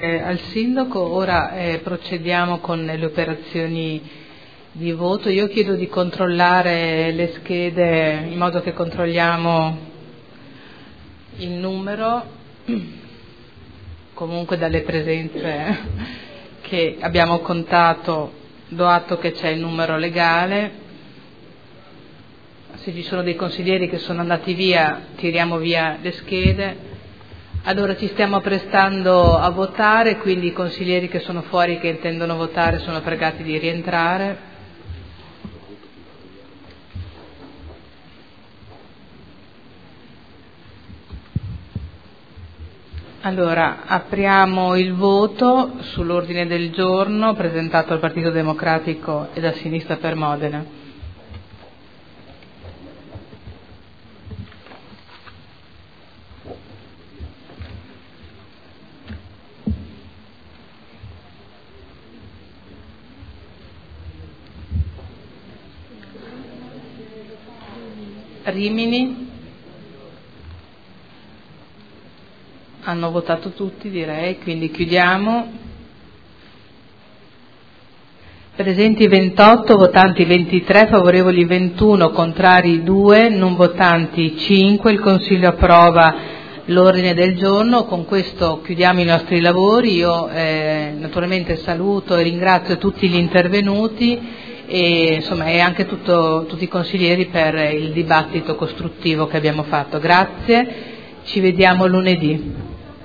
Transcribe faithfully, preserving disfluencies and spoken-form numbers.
Eh, al Sindaco, ora eh, procediamo con le operazioni di voto. Io chiedo di controllare le schede in modo che controlliamo il numero, comunque dalle presenze che abbiamo contato do atto che c'è il numero legale. Se ci sono dei consiglieri che sono andati via, tiriamo via le schede. Allora ci stiamo apprestando a votare, quindi i consiglieri che sono fuori, che intendono votare, sono pregati di rientrare. Allora, apriamo il voto sull'ordine del giorno presentato dal Partito Democratico e da Sinistra per Modena. Rimini? Hanno votato tutti, direi, quindi chiudiamo. Presenti ventotto, votanti ventitré, favorevoli ventuno, contrari due, non votanti cinque. Il Consiglio approva l'ordine del giorno. Con questo chiudiamo i nostri lavori. Io eh, naturalmente saluto e ringrazio tutti gli intervenuti e, insomma, e anche tutto, tutti i consiglieri per il dibattito costruttivo che abbiamo fatto. Grazie, ci vediamo lunedì.